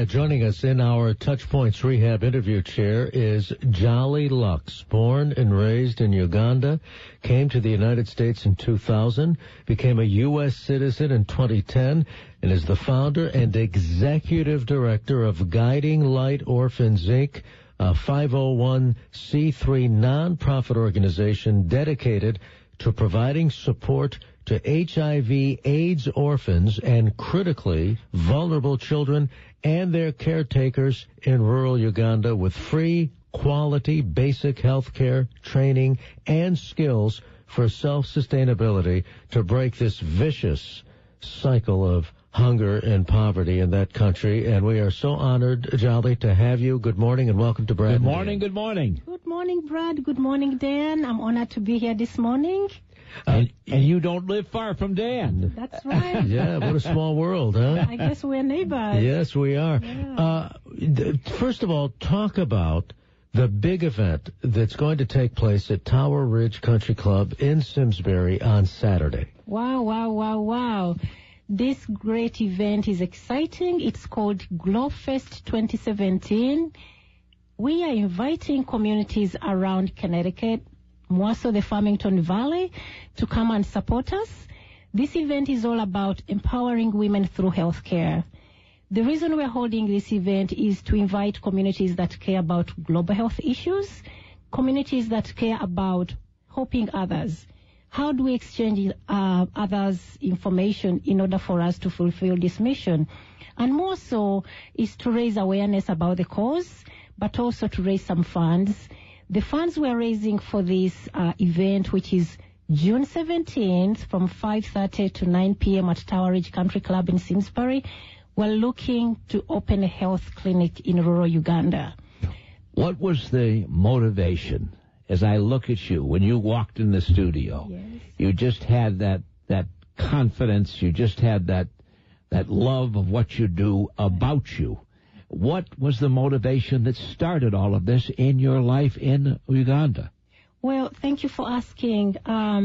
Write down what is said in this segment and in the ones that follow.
joining us in our Touchpoints Rehab interview chair is Jolly Lux. Born and raised in Uganda, came to the United States in 2000, became a U.S. citizen in 2010, and is the founder and executive director of Guiding Light Orphans, Inc., a 501c3 nonprofit organization dedicated to providing support to HIV/AIDS orphans and critically vulnerable children and their caretakers in rural Uganda with free, quality, basic health care, training, and skills for self-sustainability to break this vicious cycle of hunger and poverty in that country. And we are so honored, Jolly, to have you. Good morning and welcome to Brad. Good morning, good morning. Good morning, Brad. Good morning, Dan. I'm honored to be here this morning. And you don't live far from Dan. That's right. Yeah, what a small world, huh? I guess we're neighbors. Yes, we are. Yeah. First of all, talk about the big event that's going to take place at Tower Ridge Country Club in Simsbury on Saturday. Wow. This great event is exciting. It's called Glowfest 2017. We are inviting communities around Connecticut, more so the Farmington Valley, to come and support us. This event is all about empowering women through healthcare. The reason we're holding this event is to invite communities that care about global health issues, communities that care about helping others. How do we exchange others' information in order for us to fulfill this mission? And more so is to raise awareness about the cause, but also to raise some funds. The funds we're raising for this event, which is June 17th from 5:30 to 9 p.m. at Tower Ridge Country Club in Simsbury, we're looking to open a health clinic in rural Uganda. What was the motivation? As I look at you, when you walked in the studio, Yes. you just had that confidence, you just had that love of what you do about you. What was the motivation that started all of this in your life in Uganda? Well, thank you for asking.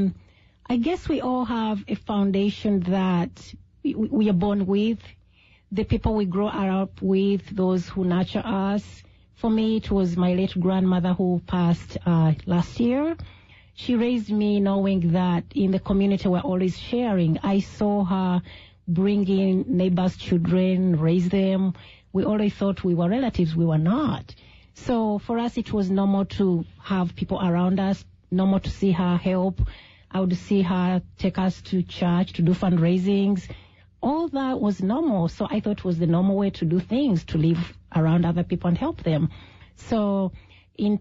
I guess we all have a foundation that we are born with, the people we grow up with, those who nurture us. For me, it was my late grandmother who passed last year. She raised me knowing that in the community we're always sharing. I saw her bring in neighbors' children, raise them. We always thought we were relatives. We were not. So for us, it was normal to have people around us, normal to see her help. I would see her take us to church to do fundraisings. All that was normal. So I thought it was the normal way to do things, to live around other people and help them. So in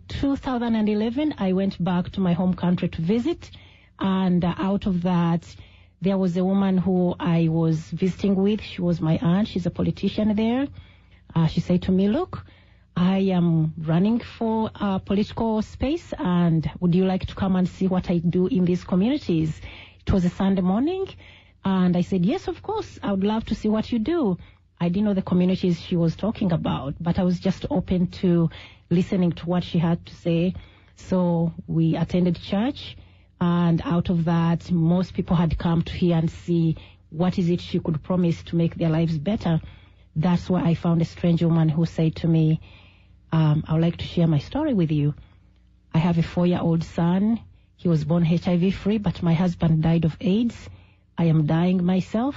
2011, I went back to my home country to visit. And out of that, there was a woman who I was visiting with. She was my aunt. She's a politician there. She said to me, look, I am running for political space, and would you like to come and see what I do in these communities? It was a Sunday morning, and I said, yes, of course, I would love to see what you do. I didn't know the communities she was talking about, but I was just open to listening to what she had to say. So we attended church, and out of that, most people had come to hear and see what is it she could promise to make their lives better. That's where I found a strange woman who said to me, I would like to share my story with you. I have a 4-year-old son. He was born HIV-free, but my husband died of AIDS. I am dying myself,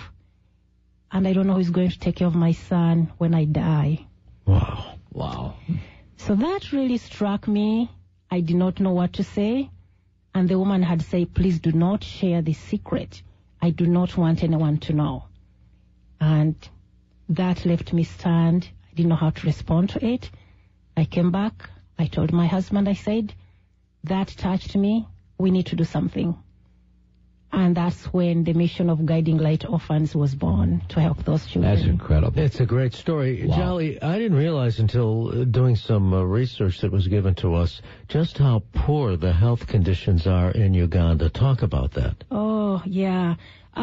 and I don't know who's going to take care of my son when I die. Wow. So that really struck me. I did not know what to say. And the woman had said, please do not share this secret. I do not want anyone to know. And that left me stunned. I didn't know how to respond to it. I came back. I told my husband, I said, that touched me. We need to do something. And that's when the mission of Guiding Light Orphans was born, to help those children. That's incredible. It's a great story. Wow. Jolly, I didn't realize until doing some research that was given to us just how poor the health conditions are in Uganda. Talk about that. Oh, yeah.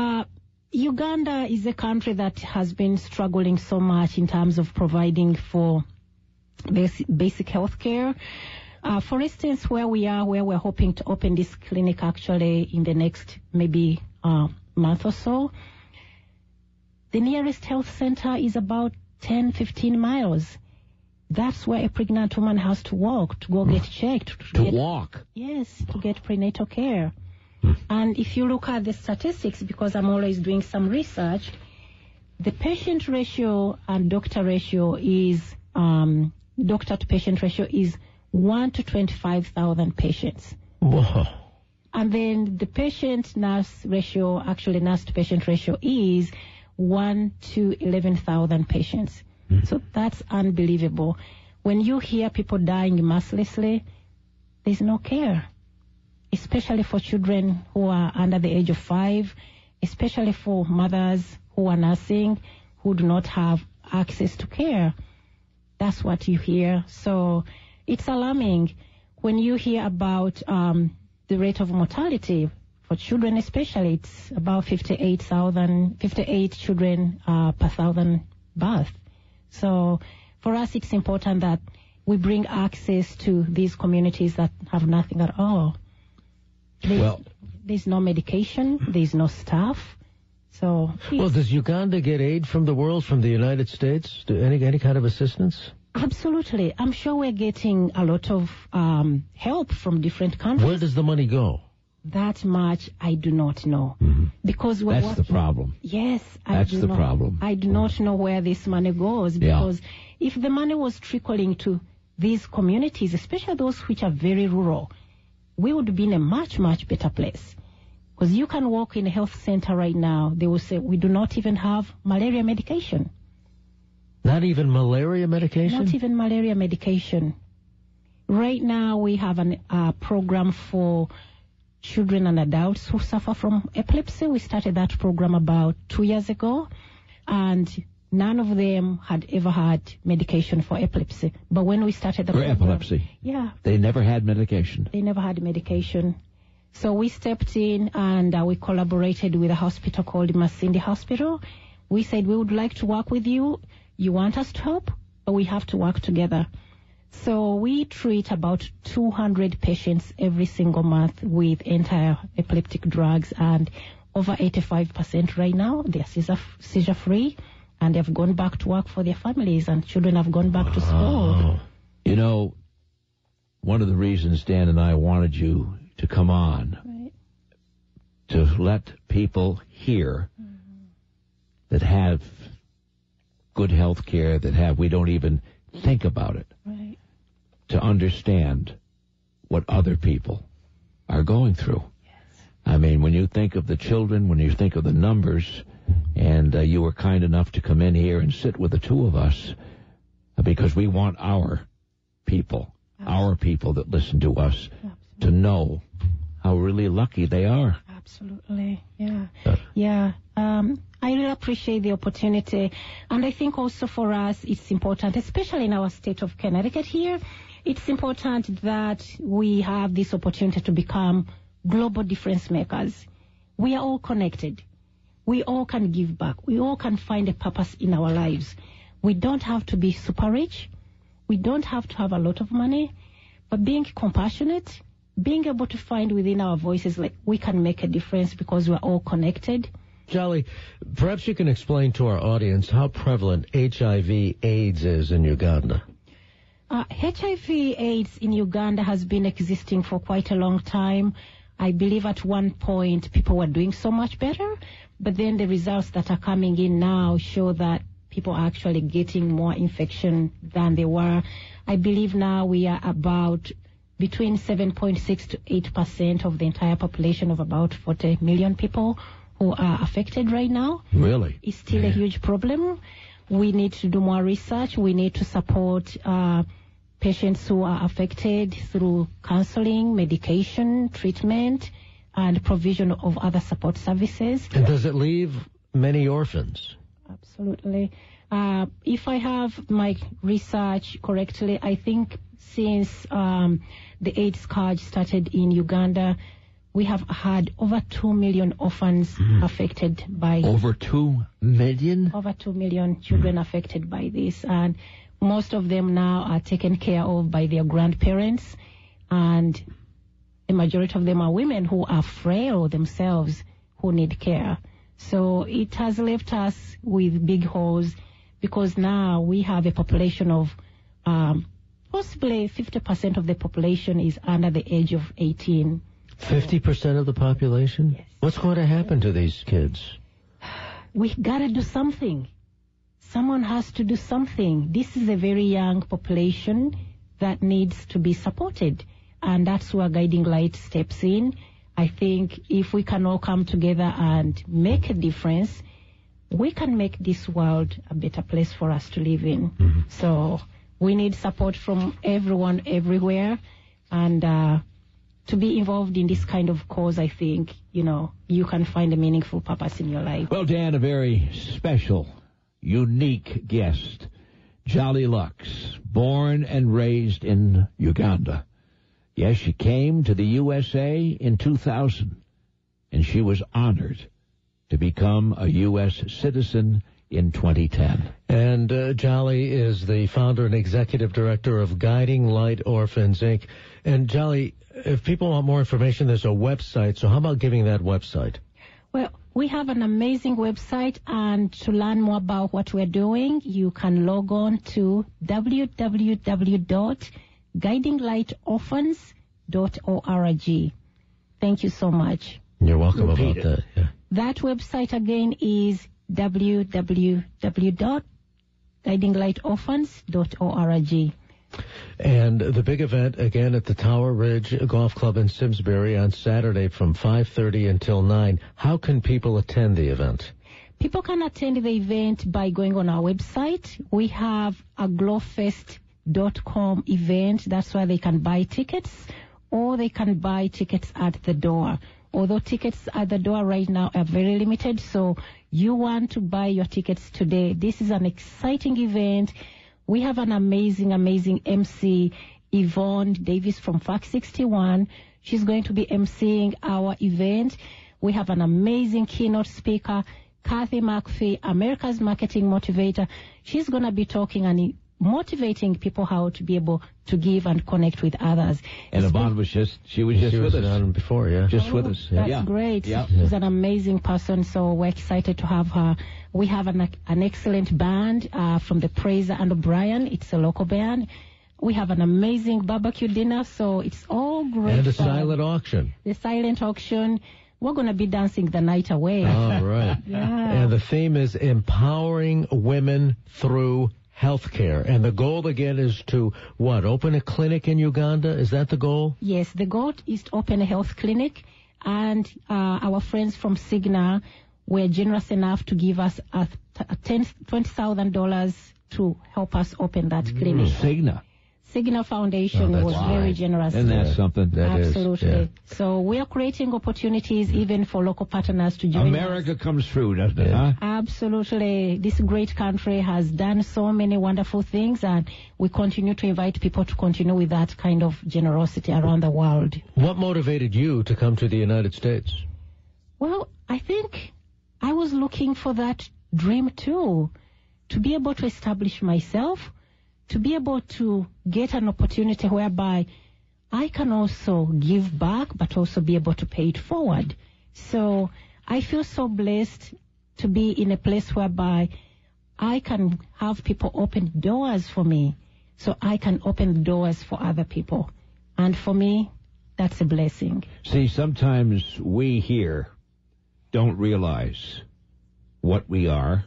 Uganda is a country that has been struggling so much in terms of providing for basic health care. For instance, where we're hoping to open this clinic actually in the next maybe month or so, the nearest health center is about 10, 15 miles. That's where a pregnant woman has to walk to go get checked. Walk? Yes, to get prenatal care. And if you look at the statistics, because I'm always doing some research, the patient ratio and doctor ratio is, doctor to patient ratio is 1 to 25,000 patients. Whoa. And then the patient-nurse ratio, actually nurse-to-patient ratio, is 1 to 11,000 patients. So that's unbelievable. When you hear people dying mercilessly, there's no care, especially for children who are under the age of 5, especially for mothers who are nursing, who do not have access to care. That's what you hear. So it's alarming when you hear about the rate of mortality for children, especially. It's about 58 children per 1,000 births. So for us, it's important that we bring access to these communities that have nothing at all. There's no medication, there's no staff. So does Uganda get aid from the world, from the United States? Any kind of assistance? Absolutely. I'm sure we're getting a lot of help from different countries. Where does the money go? That much I do not know. Because that's the problem. Yes, that's the problem. I do not know where this money goes, because if the money was trickling to these communities, especially those which are very rural, we would be in a much, much better place. Because you can walk in a health center right now, they will say, we do not even have malaria medication. Not even malaria medication? Not even malaria medication. Right now we have a program for children and adults who suffer from epilepsy. We started that program about 2 years ago, and none of them had ever had medication for epilepsy. But when we started the program... epilepsy? Yeah. They never had medication? They never had medication. So we stepped in and we collaborated with a hospital called Masindi Hospital. We said, we would like to work with you. You want us to help, but we have to work together. So we treat about 200 patients every single month with anti-epileptic drugs, and over 85% right now, they are seizure-free, and they've gone back to work for their families, and children have gone back to school. You know, one of the reasons Dan and I wanted you to come on, to let people hear that have good health care, we don't even think about it, to understand what other people are going through. I mean, when you think of the children, when you think of the numbers, and you were kind enough to come in here and sit with the two of us, because we want our people that listen to us, to know how really lucky they are. Absolutely, yeah. I really appreciate the opportunity, and I think also for us it's important, especially in our state of Connecticut here, it's important that we have this opportunity to become global difference makers. We are all connected. We all can give back. We all can find a purpose in our lives. We don't have to be super rich. We don't have to have a lot of money. But being compassionate, being able to find within our voices, like, we can make a difference because we're all connected. Jolly, perhaps you can explain to our audience how prevalent HIV/AIDS is in Uganda. HIV/AIDS in Uganda has been existing for quite a long time. I believe at one point people were doing so much better, but then the results that are coming in now show that people are actually getting more infection than they were. I believe now we are about between 7.6 to 8% of the entire population of about 40 million people who are affected right now. Really? It's still a huge problem. We need to do more research. We need to support patients who are affected through counseling, medication, treatment, and provision of other support services. And does it leave many orphans? Absolutely. If I have my research correctly, I think since the AIDS scourge started in Uganda, we have had over 2 million orphans affected by... Over 2 million? Over 2 million children affected by this. And most of them now are taken care of by their grandparents. And the majority of them are women who are frail themselves, who need care. So it has left us with big holes because now we have a population of possibly 50% of the population is under the age of 18. 50% of the population? Yes. What's going to happen to these kids? We gotta do something. Someone has to do something. This is a very young population that needs to be supported, and that's where Guiding Light steps in. I think if we can all come together and make a difference, we can make this world a better place for us to live in. Mm-hmm. So we need support from everyone, everywhere, and to be involved in this kind of cause, I think, you can find a meaningful purpose in your life. Well, Dan, a very special, unique guest, Jolly Lux, born and raised in Uganda. Yes, she came to the USA in 2000, and she was honored to become a U.S. citizen in 2010. And Jolly is the founder and executive director of Guiding Light Orphans, Inc. And Jolly, if people want more information, there's a website. So how about giving that website? Well, we have an amazing website, and to learn more about what we're doing, you can log on to www.guidinglightorphans.org. Thank you so much. You're welcome Repeat about that. Yeah. That website again is www.guidinglightorphans.org. And the big event, again, at the Tower Ridge Golf Club in Simsbury on Saturday from 5:30 until 9. How can people attend the event? People can attend the event by going on our website. We have a glowfest.com event. That's where they can buy tickets, or they can buy tickets at the door. Although tickets at the door right now are very limited, so you want to buy your tickets today. This is an exciting event. We have an amazing, amazing MC, Yvonne Davis from Fact 61. She's going to be emceeing our event. We have an amazing keynote speaker, Kathy McPhee, America's Marketing Motivator. She's going to be talking and motivating people how to be able to give and connect with others. And Yvonne was just with us. On before, yeah. Just with us. That's great. Yeah. She's an amazing person, so we're excited to have her. We have an excellent band from the Praiser and O'Brien. It's a local band. We have an amazing barbecue dinner, so it's all great. And a fun. silent auction. The silent auction. We're going to be dancing the night away. All right. Yeah. And the theme is empowering women through healthcare. And the goal, again, is to, what, open a clinic in Uganda? Is that the goal? Yes, the goal is to open a health clinic, and our friends from Cigna were generous enough to give us $20,000 to help us open that clinic. Cigna Foundation was very generous. And that's something. Absolutely. Yeah. So we are creating opportunities even for local partners to join America us. Comes through, doesn't it? Huh? Absolutely. This great country has done so many wonderful things, and we continue to invite people to continue with that kind of generosity around the world. What motivated you to come to the United States? Well, I think I was looking for that dream too, to be able to establish myself, to be able to get an opportunity whereby I can also give back, but also be able to pay it forward. So I feel so blessed to be in a place whereby I can have people open doors for me, so I can open doors for other people. And for me, that's a blessing. See, sometimes we here don't realize what we are.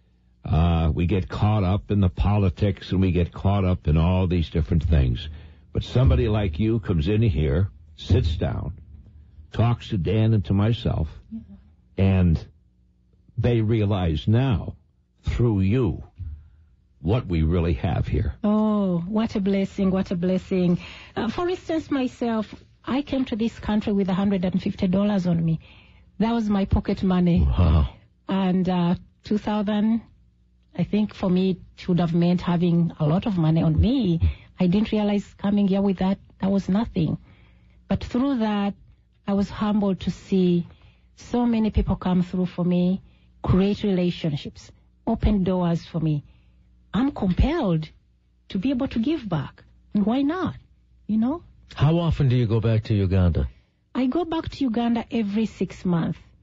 We get caught up in the politics, and we get caught up in all these different things. But somebody like you comes in here, sits down, talks to Dan and to myself, and they realize now, through you, what we really have here. Oh, what a blessing, what a blessing. For instance, myself, I came to this country with $150 on me. That was my pocket money. Wow. And 2000, I think for me, it would have meant having a lot of money on me. I didn't realize coming here with that was nothing. But through that, I was humbled to see so many people come through for me, create relationships, open doors for me. I'm compelled to be able to give back. And why not? You know? How often do you go back to Uganda? I go back to Uganda every 6 months.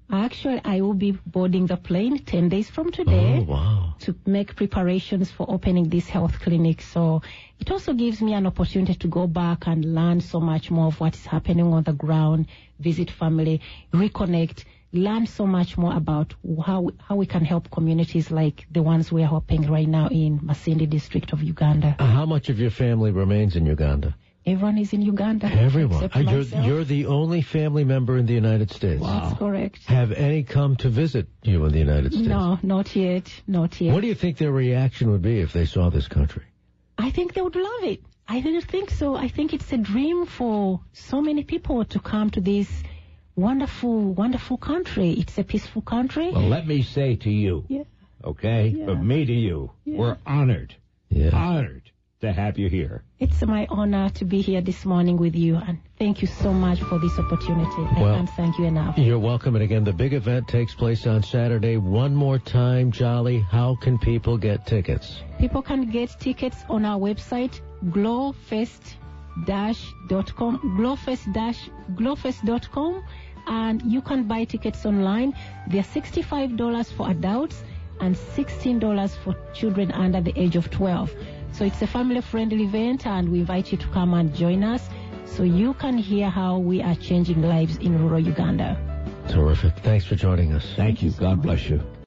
Actually, I will be boarding the plane 10 days from today. Oh, wow. To make preparations for opening this health clinic. So it also gives me an opportunity to go back and learn so much more of what is happening on the ground, visit family, reconnect, learn so much more about how we can help communities like the ones we are helping right now in Masindi district of Uganda. How much of your family remains in Uganda? Everyone is in Uganda. Everyone. except myself. You're the only family member in the United States. Wow. That's correct. Have any come to visit you in the United States? No, not yet. Not yet. What do you think their reaction would be if they saw this country? I think they would love it. I really think so. I think it's a dream for so many people to come to this wonderful, wonderful country. It's a peaceful country. Well, let me say to you, Yeah. okay, Yeah. from me to you, we're honored to have you here. It's my honor to be here this morning with you, and thank you so much for this opportunity. I Well, can't thank you enough. You're welcome. And again, the big event takes place on Saturday. One more time, Jolly, how can people get tickets? People can get tickets on our website, glowfest-.com, glowfest.com, and you can buy tickets online. They're $65 for adults and $16 for children under the age of 12. So it's a family-friendly event, and we invite you to come and join us so you can hear how we are changing lives in rural Uganda. Terrific. Thanks for joining us. Thank you. God bless you.